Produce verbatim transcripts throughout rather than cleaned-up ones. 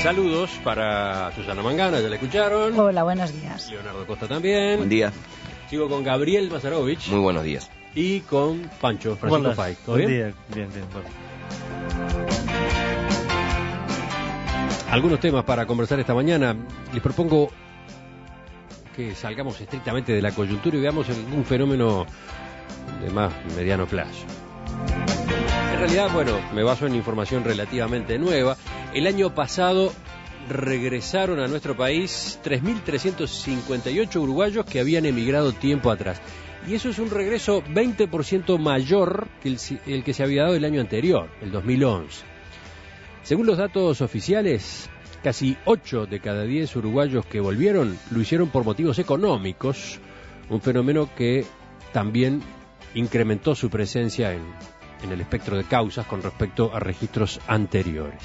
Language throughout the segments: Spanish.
Saludos para Susana Mangana, ya la escucharon. Hola, buenos días. Leonardo Costa también. Buen día. Sigo con Gabriel Mazarovich. Muy buenos días. Y con Pancho Francisco Fay. ¿Todo bien? Buen día, bien, bien. Bueno. Algunos temas para conversar esta mañana. Les propongo que salgamos estrictamente de la coyuntura y veamos un fenómeno de más mediano plazo. En realidad, bueno, me baso en información relativamente nueva. El año pasado regresaron a nuestro país tres mil trescientos cincuenta y ocho uruguayos que habían emigrado tiempo atrás. Y eso es un regreso veinte por ciento mayor que el, el que se había dado el año anterior, el dos mil once. Según los datos oficiales, casi ocho de cada diez uruguayos que volvieron lo hicieron por motivos económicos, un fenómeno que también incrementó su presencia en, en el espectro de causas con respecto a registros anteriores.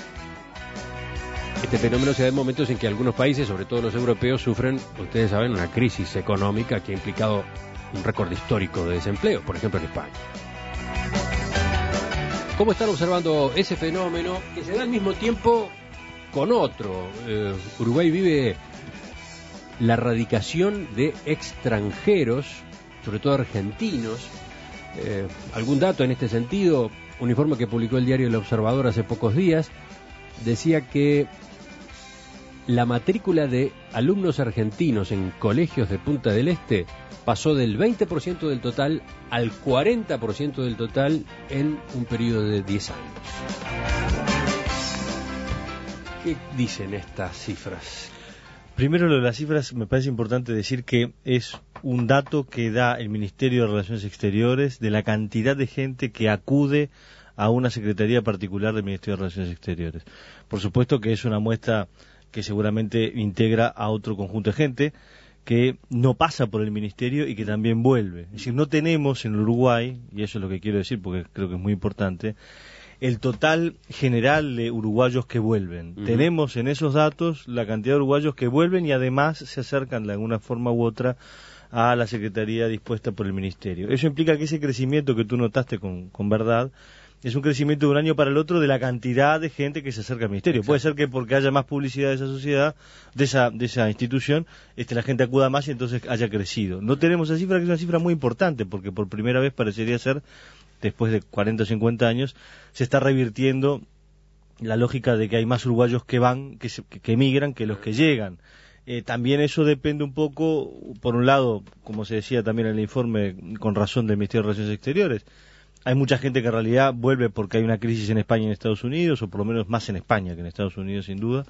Este fenómeno se da en momentos en que algunos países, sobre todo los europeos, sufren, ustedes saben, una crisis económica que ha implicado un récord histórico de desempleo, por ejemplo en España. ¿Cómo están observando ese fenómeno que se da al mismo tiempo con otro? Eh, Uruguay vive la radicación de extranjeros, sobre todo argentinos. Eh, algún dato en este sentido, un informe que publicó el diario El Observador hace pocos días, decía que la matrícula de alumnos argentinos en colegios de Punta del Este pasó del veinte por ciento del total al cuarenta por ciento del total en un periodo de diez años. ¿Qué dicen estas cifras? Primero, lo de las cifras, me parece importante decir que es un dato que da el Ministerio de Relaciones Exteriores de la cantidad de gente que acude a una secretaría particular del Ministerio de Relaciones Exteriores. Por supuesto que es una muestra que seguramente integra a otro conjunto de gente que no pasa por el Ministerio y que también vuelve. Es decir, no tenemos en Uruguay, y eso es lo que quiero decir porque creo que es muy importante, el total general de uruguayos que vuelven. Uh-huh. Tenemos en esos datos la cantidad de uruguayos que vuelven y además se acercan de alguna forma u otra a la secretaría dispuesta por el Ministerio. Eso implica que ese crecimiento que tú notaste con, con verdad es un crecimiento de un año para el otro de la cantidad de gente que se acerca al Ministerio. Exacto. Puede ser que porque haya más publicidad de esa sociedad, de esa de esa institución, este, la gente acuda más y entonces haya crecido. No tenemos esa cifra, que es una cifra muy importante, porque por primera vez parecería ser, después de cuarenta o cincuenta años, se está revirtiendo la lógica de que hay más uruguayos que van, que, se, que, que emigran, que los que llegan. Eh, también eso depende un poco, por un lado, como se decía también en el informe, con razón del Ministerio de Relaciones Exteriores, hay mucha gente que en realidad vuelve porque hay una crisis en España y en Estados Unidos, o por lo menos más en España que en Estados Unidos, sin duda.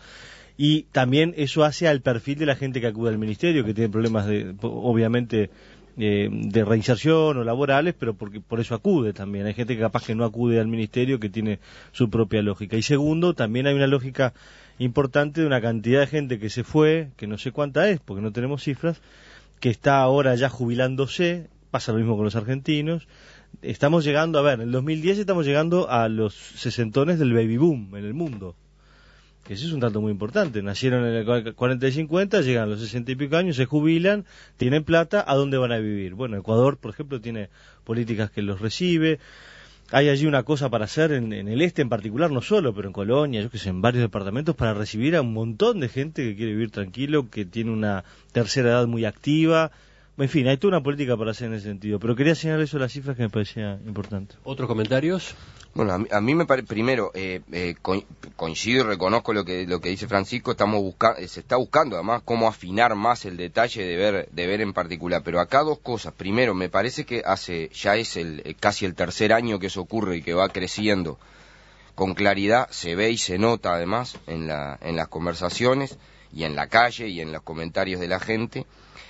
Y también eso hace al perfil de la gente que acude al Ministerio, que tiene problemas, de, obviamente, eh, de reinserción o laborales, pero porque por eso acude también. Hay gente que capaz que no acude al Ministerio, que tiene su propia lógica. Y segundo, también hay una lógica importante de una cantidad de gente que se fue, que no sé cuánta es, porque no tenemos cifras, que está ahora ya jubilándose. Pasa lo mismo con los argentinos. Estamos llegando, a ver, en el dos mil diez estamos llegando a los sesentones del baby boom en el mundo, que ese es un dato muy importante. Nacieron en el cuarenta y cincuenta, llegan a los sesenta y pico años, se jubilan, tienen plata, ¿a dónde van a vivir? Bueno, Ecuador, por ejemplo, tiene políticas que los recibe. Hay allí una cosa para hacer en, en el este en particular, no solo, pero en Colonia, yo que sé, en varios departamentos, para recibir a un montón de gente que quiere vivir tranquilo, que tiene una tercera edad muy activa. En fin, hay toda una política para hacer en ese sentido, pero quería señalar eso de las cifras que me parecía importante. ¿Otros comentarios? Bueno, a mí, a mí me parece, primero, eh, eh, co- coincido y reconozco lo que lo que dice Francisco, estamos buscando, se está buscando además cómo afinar más el detalle de ver de ver en particular, pero acá dos cosas. Primero, me parece que hace ya es el eh, casi el tercer año que eso ocurre y que va creciendo con claridad, se ve y se nota además en la en las conversaciones y en la calle y en los comentarios de la gente.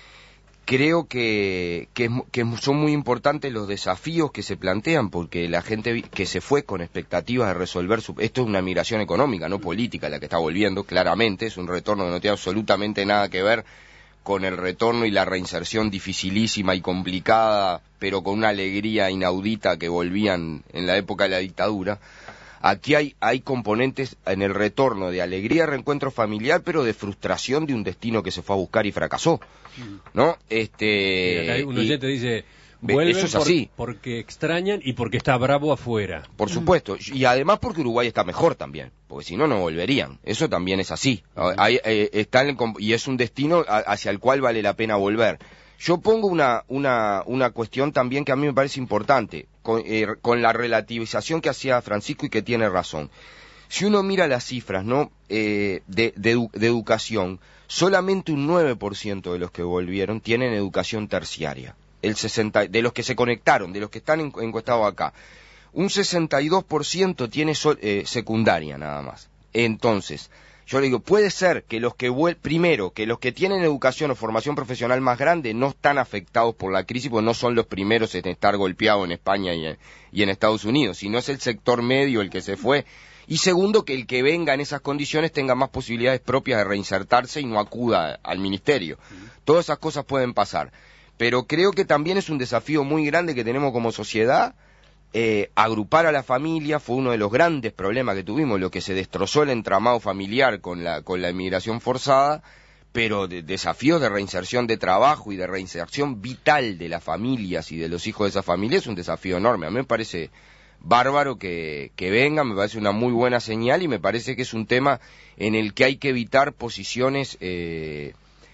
Creo que, que, que son muy importantes los desafíos que se plantean, porque la gente que se fue con expectativas de resolver su... Esto es una migración económica, no política, la que está volviendo, claramente, es un retorno que no tiene absolutamente nada que ver con el retorno y la reinserción dificilísima y complicada, pero con una alegría inaudita que volvían en la época de la dictadura. Aquí hay, hay componentes en el retorno de alegría, reencuentro familiar, pero de frustración de un destino que se fue a buscar y fracasó, ¿no? Este. Mira, un oyente y... dice, Vuelven eso es por, así. Porque extrañan y porque está Bravo afuera. Por supuesto, y además porque Uruguay está mejor también, porque si no, no volverían. Eso también es así. Uh-huh. Hay, eh, está en, y es un destino a, hacia el cual vale la pena volver. Yo pongo una, una, una cuestión también que a mí me parece importante, con, eh, con la relativización que hacía Francisco y que tiene razón. Si uno mira las cifras, ¿no? Eh, de, de, edu- de educación, solamente un nueve por ciento de los que volvieron tienen educación terciaria. El sesenta de los que se conectaron, de los que están encuestados acá, un sesenta y dos por ciento tiene sol, eh, secundaria nada más. Entonces, yo le digo, puede ser que los que vuel- primero, que los que tienen educación o formación profesional más grande no están afectados por la crisis, porque no son los primeros en estar golpeados en España y en, y en Estados Unidos, sino es el sector medio el que se fue. Y segundo, que el que venga en esas condiciones tenga más posibilidades propias de reinsertarse y no acuda al ministerio. Todas esas cosas pueden pasar. Pero creo que también es un desafío muy grande que tenemos como sociedad, eh, agrupar a la familia. Fue uno de los grandes problemas que tuvimos, lo que se destrozó el entramado familiar con la, con la inmigración forzada, pero de, desafíos de reinserción de trabajo y de reinserción vital de las familias y de los hijos de esa familia es un desafío enorme. A mí me parece bárbaro que, que venga, me parece una muy buena señal y me parece que es un tema en el que hay que evitar posiciones eh,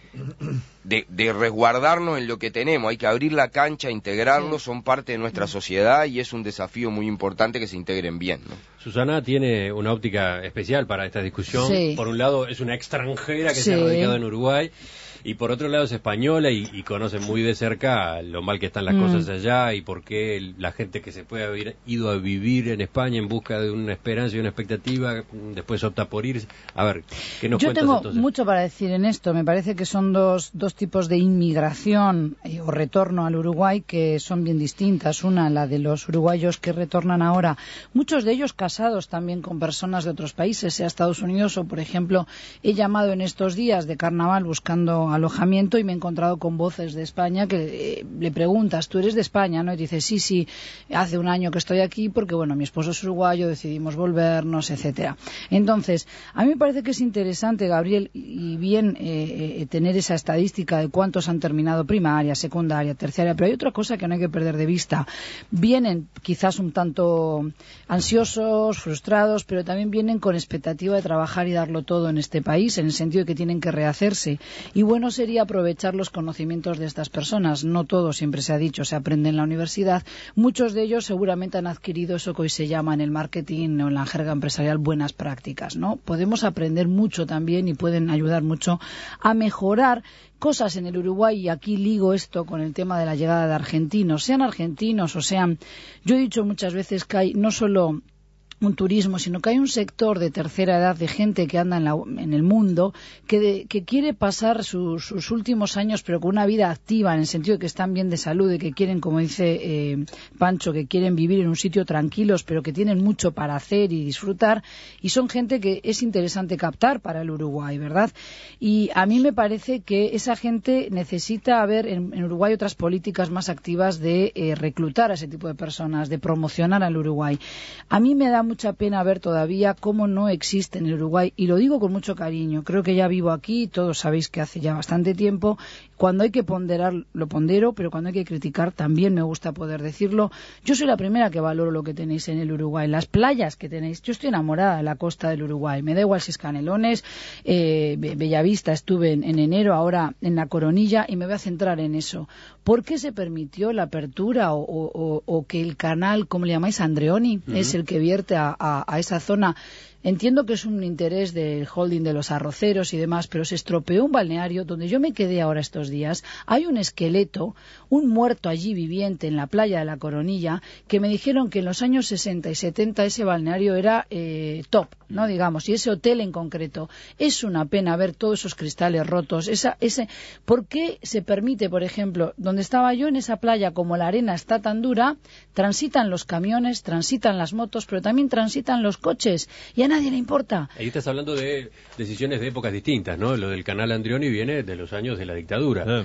de, de resguardarnos en lo que tenemos. Hay que abrir la cancha, integrarlos, son parte de nuestra sociedad y es un desafío muy importante que se integren bien, ¿no? Susana tiene una óptica especial para esta discusión. Sí. Por un lado es una extranjera que Sí. se ha radicado en Uruguay y por otro lado es española y, y conoce muy de cerca lo mal que están las mm. cosas allá y por qué la gente que se puede haber ido a vivir en España en busca de una esperanza y una expectativa después opta por irse. A ver, ¿qué nos Yo cuentas tengo entonces? mucho para decir en esto. Me parece que son dos, dos tipos de inmigración eh, o retorno al Uruguay que son bien distintas. Una, la de los uruguayos que retornan ahora, muchos de ellos casados también con personas de otros países, sea Estados Unidos o, por ejemplo, he llamado en estos días de carnaval buscando alojamiento y me he encontrado con voces de España que eh, le preguntas, ¿tú eres de España? ¿No? Y dice, sí, sí, hace un año que estoy aquí porque, bueno, mi esposo es uruguayo, decidimos volvernos, etcétera. Entonces, a mí me parece que es interesante, Gabriel, y bien eh, eh, tener esa estadística de cuántos han terminado primaria, secundaria, terciaria, pero hay otra cosa que no hay que perder de vista. Vienen quizás un tanto ansiosos, frustrados, pero también vienen con expectativa de trabajar y darlo todo en este país, en el sentido de que tienen que rehacerse. Y bueno sería aprovechar los conocimientos de estas personas. No todo, siempre se ha dicho, se aprende en la universidad. Muchos de ellos seguramente han adquirido eso que hoy se llama en el marketing o en la jerga empresarial buenas prácticas, ¿no? Podemos aprender mucho también y pueden ayudar mucho a mejorar cosas en el Uruguay, y aquí ligo esto con el tema de la llegada de argentinos, sean argentinos o sean... Yo he dicho muchas veces que hay no solo un turismo, sino que hay un sector de tercera edad de gente que anda en, la, en el mundo que, de, que quiere pasar su, sus últimos años pero con una vida activa, en el sentido de que están bien de salud y que quieren, como dice eh, Pancho, que quieren vivir en un sitio tranquilos pero que tienen mucho para hacer y disfrutar, y son gente que es interesante captar para el Uruguay, ¿verdad? Y a mí me parece que esa gente necesita haber en, en Uruguay otras políticas más activas de eh, reclutar a ese tipo de personas, de promocionar al Uruguay. A mí me da mucha pena ver todavía cómo no existe en el Uruguay, y lo digo con mucho cariño, creo que ya vivo aquí, todos sabéis que hace ya bastante tiempo, cuando hay que ponderar lo pondero, pero cuando hay que criticar también me gusta poder decirlo. Yo soy la primera que valoro lo que tenéis en el Uruguay, las playas que tenéis. Yo estoy enamorada de la costa del Uruguay, me da igual si es Canelones, eh, Bellavista, estuve en, en enero, ahora en la Coronilla, y me voy a centrar en eso. ¿Por qué se permitió la apertura o, o, o que el canal, ¿cómo le llamáis? Andreoni, uh-huh. es el que vierte a, a, a esa zona? Entiendo que es un interés del holding de los arroceros y demás, pero se estropeó un balneario donde yo me quedé ahora estos días. Hay un esqueleto, un muerto allí viviente en la playa de la Coronilla, que me dijeron que en los años sesenta y setenta ese balneario era eh, top, ¿no? Digamos, y ese hotel en concreto. Es una pena ver todos esos cristales rotos. Esa, ese, ¿por qué se permite, por ejemplo, donde estaba yo en esa playa, como la arena está tan dura, transitan los camiones, transitan las motos, pero también transitan los coches, y a nadie le importa? Ahí estás hablando de decisiones de épocas distintas, ¿no? Lo del canal Andreoni viene de los años de la dictadura. Ah.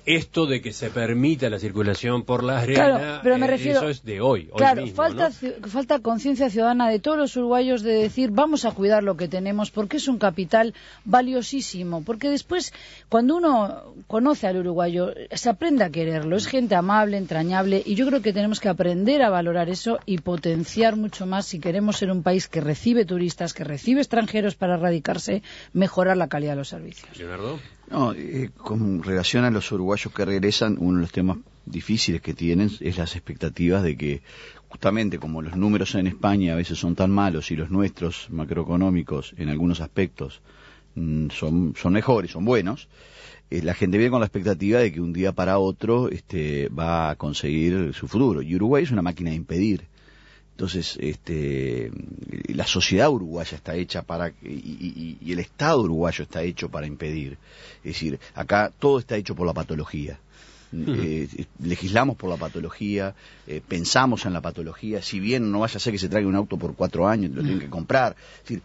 esto de que se permita la circulación por la arena, claro, pero me eh, refiero, eso es de hoy, hoy claro, mismo, falta, ¿no? falta conciencia ciudadana de todos los uruguayos de decir, vamos a cuidar lo que tenemos, porque es un capital valiosísimo, porque después, cuando uno conoce al uruguayo, se aprende a quererlo, es gente amable, entrañable, y yo creo que tenemos que aprender a valorar eso y potenciar mucho más si queremos ser un país que recibe turistas, que recibe extranjeros para radicarse, mejorar la calidad de los servicios. Leonardo. No, eh, con relación a los uruguayos que regresan, uno de los temas difíciles que tienen es las expectativas de que, justamente como los números en España a veces son tan malos y los nuestros macroeconómicos en algunos aspectos mm, son, son mejores, son buenos, eh, la gente viene con la expectativa de que un día para otro este, va a conseguir su futuro. Y Uruguay es una máquina de impedir. Entonces, este, la sociedad uruguaya está hecha para, y, y, y el Estado uruguayo está hecho para impedir. Es decir, acá todo está hecho por la patología. Uh-huh. Eh, legislamos por la patología, eh, pensamos en la patología, si bien no vaya a ser que se traiga un auto por cuatro años, lo uh-huh. tienen que comprar. Es decir,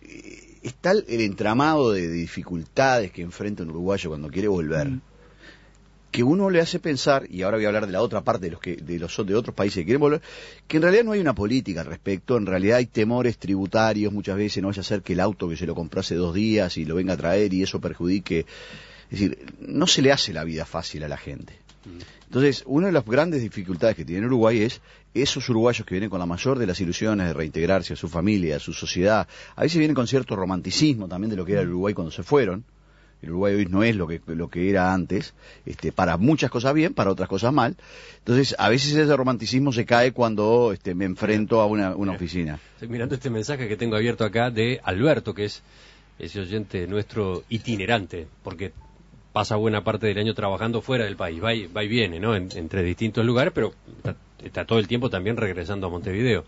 eh, está el, el entramado de, de dificultades que enfrenta un uruguayo cuando quiere volver. Uh-huh. Que uno le hace pensar, y ahora voy a hablar de la otra parte de los que de los de otros países que quieren volver, que en realidad no hay una política al respecto, en realidad hay temores tributarios muchas veces, no vaya a ser que el auto que se lo compró hace dos días y lo venga a traer y eso perjudique, es decir, no se le hace la vida fácil a la gente. Entonces, una de las grandes dificultades que tiene Uruguay es esos uruguayos que vienen con la mayor de las ilusiones de reintegrarse a su familia, a su sociedad, a veces vienen con cierto romanticismo también de lo que era el Uruguay cuando se fueron. El Uruguay hoy no es lo que lo que era antes, este, para muchas cosas bien, para otras cosas mal. Entonces, a veces ese romanticismo se cae cuando este, me enfrento a una, una oficina. Estoy mirando este mensaje que tengo abierto acá de Alberto, que es ese oyente nuestro itinerante, porque pasa buena parte del año trabajando fuera del país, va y, va y viene, ¿no? En, entre distintos lugares, pero está, está todo el tiempo también regresando a Montevideo.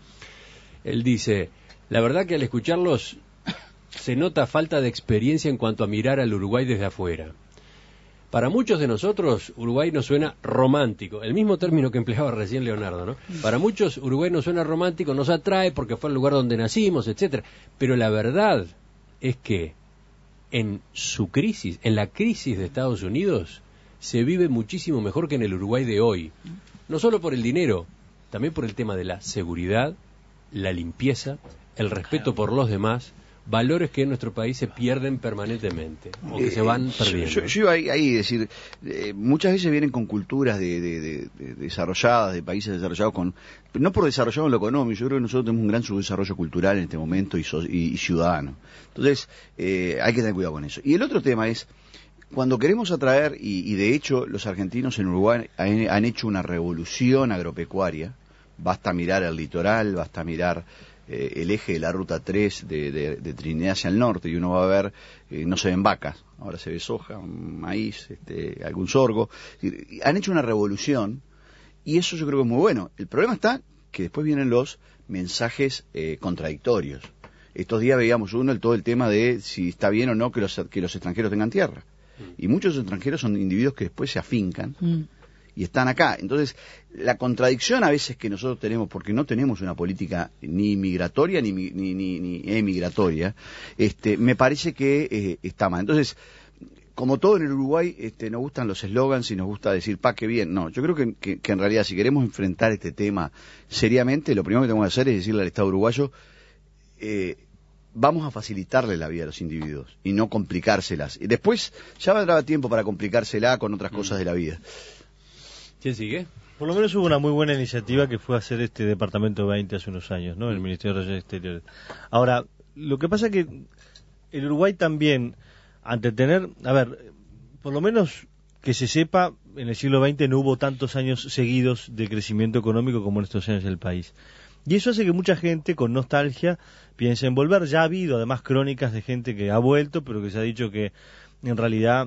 Él dice, la verdad que al escucharlos se nota falta de experiencia en cuanto a mirar al Uruguay desde afuera. Para muchos de nosotros, Uruguay nos suena romántico, el mismo término que empleaba recién Leonardo, ¿no? Para muchos, Uruguay nos suena romántico, nos atrae porque fue el lugar donde nacimos, etcétera. Pero la verdad es que en su crisis, en la crisis de Estados Unidos, se vive muchísimo mejor que en el Uruguay de hoy. No solo por el dinero, también por el tema de la seguridad, la limpieza, el respeto por los demás, valores que en nuestro país se pierden permanentemente o que eh, se van perdiendo. Yo, yo iba ahí, ahí decir, eh, muchas veces vienen con culturas de, de, de, de desarrolladas, de países desarrollados, con no por desarrollado en lo económico, yo creo que nosotros tenemos un gran subdesarrollo cultural en este momento y, so, y, y ciudadano. Entonces, eh, hay que tener cuidado con eso. Y el otro tema es, cuando queremos atraer, y, y de hecho los argentinos en Uruguay han, han hecho una revolución agropecuaria, basta mirar el litoral, basta mirar Eh, el eje de la ruta tres de, de, de Trinidad hacia el norte y uno va a ver, eh, no se ven vacas, ahora se ve soja, maíz, este, algún sorgo. Han hecho una revolución y eso yo creo que es muy bueno. El problema está que después vienen los mensajes eh, contradictorios. Estos días veíamos uno, el, todo el tema de si está bien o no que los, que los extranjeros tengan tierra. Mm. Y muchos extranjeros son individuos que después se afincan. Mm. Y están acá. Entonces, la contradicción a veces que nosotros tenemos, porque no tenemos una política ni migratoria ni, ni, ni, ni emigratoria, este, me parece que eh, está mal. Entonces, como todo en el Uruguay, este, nos gustan los eslogans y nos gusta decir, pa, qué bien. No, yo creo que, que, que en realidad si queremos enfrentar este tema seriamente, lo primero que tenemos que hacer es decirle al Estado uruguayo, eh, vamos a facilitarle la vida a los individuos y no complicárselas. Y después ya vendrá tiempo para complicársela con otras mm. cosas de la vida. ¿Quién sigue? Por lo menos hubo una muy buena iniciativa que fue hacer este Departamento veinte hace unos años, ¿no? El Ministerio de Relaciones Exteriores. Ahora, lo que pasa es que el Uruguay también, ante tener, a ver, por lo menos que se sepa, en el siglo veinte no hubo tantos años seguidos de crecimiento económico como en estos años del país. Y eso hace que mucha gente, con nostalgia, piense en volver. Ya ha habido, además, crónicas de gente que ha vuelto, pero que se ha dicho que, en realidad,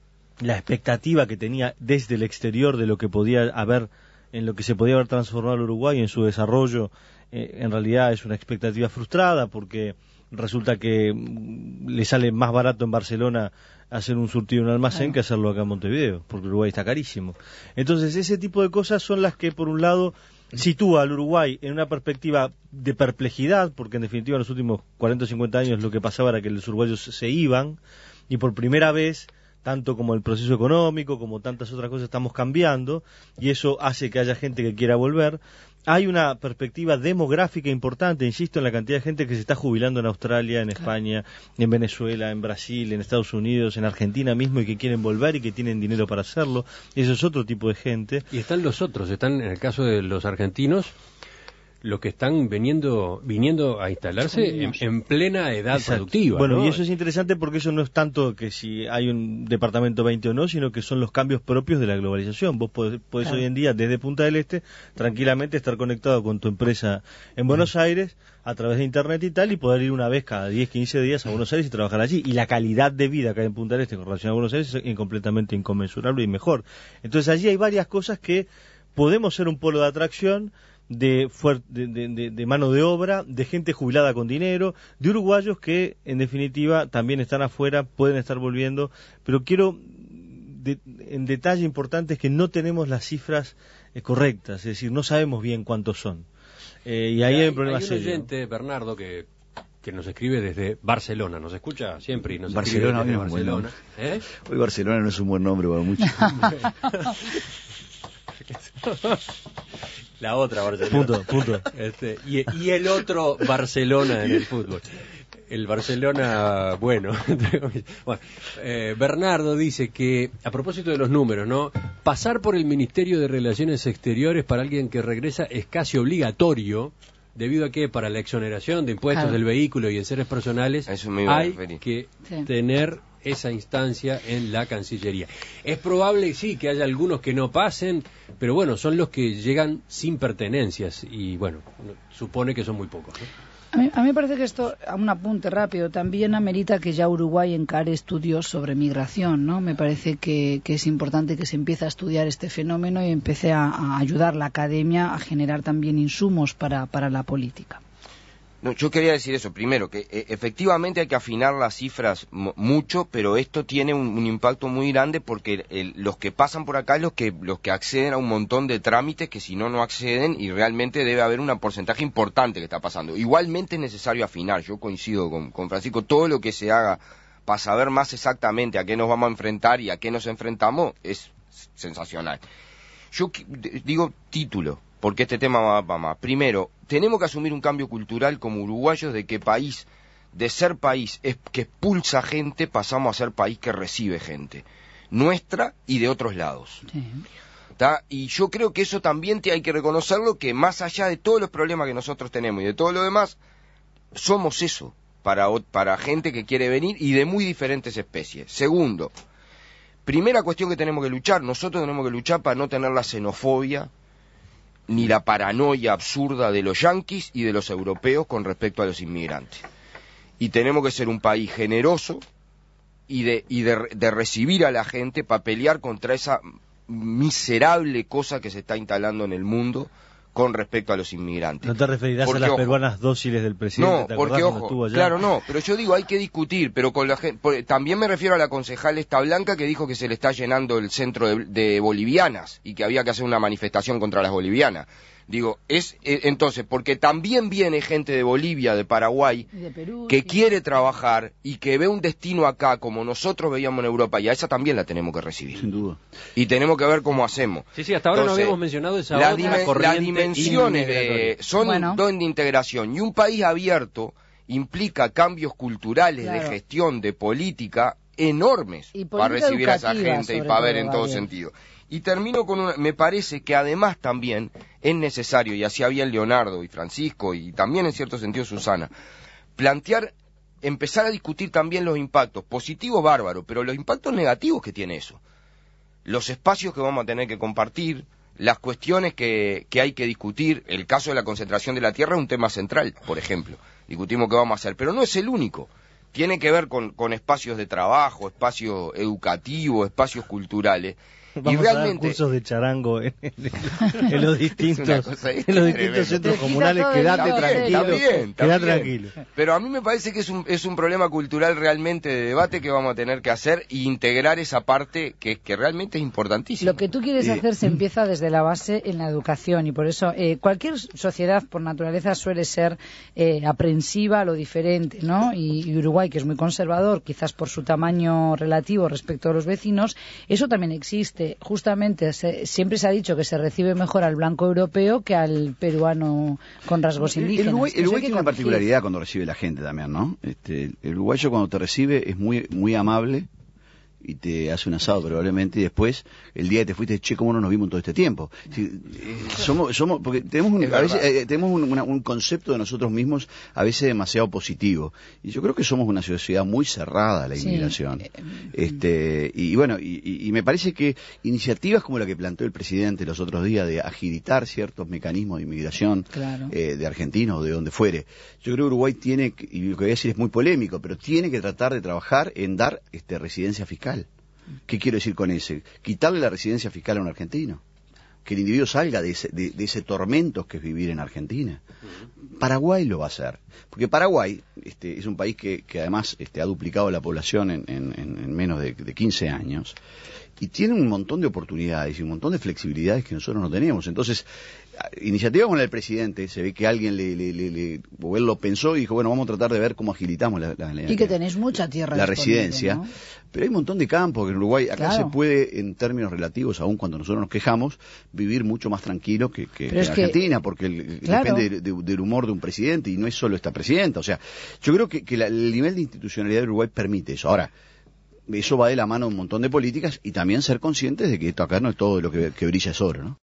la expectativa que tenía desde el exterior de lo que podía haber, en lo que se podía haber transformado el Uruguay en su desarrollo, eh, en realidad es una expectativa frustrada porque resulta que le sale más barato en Barcelona hacer un surtido en un almacén que hacerlo acá en Montevideo, porque Uruguay está carísimo. Entonces ese tipo de cosas son las que por un lado sitúa al Uruguay en una perspectiva de perplejidad, porque en definitiva en los últimos cuarenta o cincuenta años lo que pasaba era que los uruguayos se iban y por primera vez tanto como el proceso económico, como tantas otras cosas estamos cambiando, y eso hace que haya gente que quiera volver. Hay una perspectiva demográfica importante, insisto, en la cantidad de gente que se está jubilando en Australia, en España, en Venezuela, en Brasil, en Estados Unidos, en Argentina mismo, y que quieren volver y que tienen dinero para hacerlo. Eso es otro tipo de gente. Y están los otros, están en el caso de los argentinos, los que están viniendo viniendo a instalarse en, en plena edad Exacto. productiva. Bueno, ¿no? y eso es interesante porque eso no es tanto que si hay un departamento veinte o no, sino que son los cambios propios de la globalización. Vos podés, podés claro. hoy en día, desde Punta del Este, tranquilamente estar conectado con tu empresa en Buenos Aires, a través de Internet y tal, y poder ir una vez cada diez, quince días a Buenos Aires y trabajar allí. Y la calidad de vida que hay en Punta del Este con relación a Buenos Aires es completamente inconmensurable y mejor. Entonces allí hay varias cosas que podemos ser un polo de atracción, de, de, de, de mano de obra, de gente jubilada con dinero, de uruguayos que en definitiva también están afuera, pueden estar volviendo, pero quiero de, en detalle importante es que no tenemos las cifras eh, correctas, es decir, no sabemos bien cuántos son, eh, y ahí hay, hay un problema serio. Hay un oyente, Bernardo, que que nos escribe desde Barcelona, nos escucha siempre y nos Barcelona, escribe desde Barcelona. ¿Eh? Hoy Barcelona no es un buen nombre para muchos. La otra Barcelona. Punto, punto. Este, y, y el otro Barcelona en el fútbol. El Barcelona, bueno. bueno eh, Bernardo dice que, a propósito de los números, ¿no? Pasar por el Ministerio de Relaciones Exteriores para alguien que regresa es casi obligatorio, debido a que para la exoneración de impuestos claro. del vehículo y en seres personales hay que sí. tener esa instancia en la Cancillería. Es probable, sí, que haya algunos que no pasen, pero bueno, son los que llegan sin pertenencias y bueno, supone que son muy pocos, ¿no? A mí, a mí me parece que esto, a un apunte rápido, también amerita que ya Uruguay encare estudios sobre migración, ¿no? Me parece que, que es importante que se empiece a estudiar este fenómeno y empiece a, a ayudar la academia a generar también insumos para, para la política. No, yo quería decir eso, primero, que eh, efectivamente hay que afinar las cifras m- mucho, pero esto tiene un, un impacto muy grande porque el, los que pasan por acá es los que, los que acceden a un montón de trámites que si no, no acceden y realmente debe haber un porcentaje importante que está pasando. Igualmente es necesario afinar, yo coincido con, con Francisco, todo lo que se haga para saber más exactamente a qué nos vamos a enfrentar y a qué nos enfrentamos es sensacional. Yo digo título, porque este tema va, va más. Primero, tenemos que asumir un cambio cultural como uruguayos de que país, de ser país es, que expulsa gente, pasamos a ser país que recibe gente, nuestra y de otros lados. Sí. ¿Tá? Y yo creo que eso también te hay que reconocerlo, que más allá de todos los problemas que nosotros tenemos y de todo lo demás, somos eso, para, para gente que quiere venir y de muy diferentes especies. Segundo, primera cuestión que tenemos que luchar, nosotros tenemos que luchar para no tener la xenofobia, ni la paranoia absurda de los yanquis y de los europeos con respecto a los inmigrantes. Y tenemos que ser un país generoso y de, y de, de recibir a la gente para pelear contra esa miserable cosa que se está instalando en el mundo con respecto a los inmigrantes. No te referirás porque, a las ojo, peruanas dóciles del presidente. No, ¿te porque ojo, ojo, claro, no, pero yo digo, hay que discutir, pero con la gente, por, también me refiero a la concejal esta blanca que dijo que se le está llenando el centro de, de bolivianas y que había que hacer una manifestación contra las bolivianas. Digo, es eh, entonces, porque también viene gente de Bolivia, de Paraguay, de Perú, que sí. quiere trabajar y que ve un destino acá como nosotros veíamos en Europa, y a esa también la tenemos que recibir. Sin duda. Y tenemos que ver cómo hacemos. Sí, sí, hasta ahora entonces, no habíamos mencionado esa la otra dimen corriente. Las dimensiones de, son bueno. don de integración, y un país abierto implica cambios culturales, claro. de gestión, de política, enormes para recibir a esa gente y para ver en todo sentido. Y termino con una, me parece que además también es necesario, y hacía bien Leonardo y Francisco, y también en cierto sentido Susana, plantear, empezar a discutir también los impactos, positivos bárbaros, pero los impactos negativos que tiene eso. Los espacios que vamos a tener que compartir, las cuestiones que, que hay que discutir, el caso de la concentración de la tierra es un tema central, por ejemplo, discutimos qué vamos a hacer, pero no es el único. Tiene que ver con, con espacios de trabajo, espacios educativos, espacios culturales, Vamos y realmente, a dar cursos de charango en, en, en los distintos, en los distintos centros comunales. Quédate tranquilo, está bien, está quédate bien. tranquilo. Pero a mí me parece que es un, es un problema cultural realmente de debate que vamos a tener que hacer e integrar esa parte que, que realmente es importantísima. Lo que tú quieres Eh, hacer se empieza desde la base en la educación y por eso eh, cualquier sociedad por naturaleza suele ser eh, aprensiva a lo diferente, ¿no? Y, y Uruguay, que es muy conservador, quizás por su tamaño relativo respecto a los vecinos, eso también existe. Justamente se, siempre se ha dicho que se recibe mejor al blanco europeo que al peruano con rasgos indígenas. El Uruguay, el Eso Uruguay hay que tiene una corregir. particularidad cuando recibe la gente también, ¿no? Este, el uruguayo cuando te recibe es muy muy amable y te hace un asado probablemente y después el día que te fuiste, che, ¿cómo no nos vimos todo este tiempo? Sí, eh, somos, somos, porque tenemos un, a veces, eh, tenemos un, una, un concepto de nosotros mismos a veces demasiado positivo y yo creo que somos una sociedad muy cerrada a la Sí. inmigración. Este, y bueno, y, y, y me parece que iniciativas como la que planteó el presidente los otros días de agilitar ciertos mecanismos de inmigración Claro. eh, de Argentina o de donde fuere, yo creo que Uruguay tiene, que- y lo que voy a decir es muy polémico, pero tiene que tratar de trabajar en dar este, residencia fiscal. ¿Qué quiero decir con ese? Quitarle la residencia fiscal a un argentino. Que el individuo salga de ese, de, de ese tormento que es vivir en Argentina. Paraguay lo va a hacer. Porque Paraguay este, es un país que, que además este, ha duplicado la población en, en, en menos de, de quince años. Y tiene un montón de oportunidades y un montón de flexibilidades que nosotros no tenemos. Entonces, iniciativa con la del presidente, se ve que alguien le, le, le, le o él lo pensó y dijo, bueno, vamos a tratar de ver cómo agilitamos la, la, la Y que tenéis mucha tierra la disponible, residencia, ¿no? pero hay un montón de campos que en Uruguay, acá Claro. se puede, en términos relativos, aun cuando nosotros nos quejamos, vivir mucho más tranquilo que, que, que es en que- Argentina, porque el- Claro. depende de- de- del humor de un presidente y no es solo esta presidenta. O sea, yo creo que, que la- el nivel de institucionalidad de Uruguay permite eso. Ahora, eso va de la mano de un montón de políticas y también ser conscientes de que esto acá no es todo lo que, que brilla es oro, ¿no?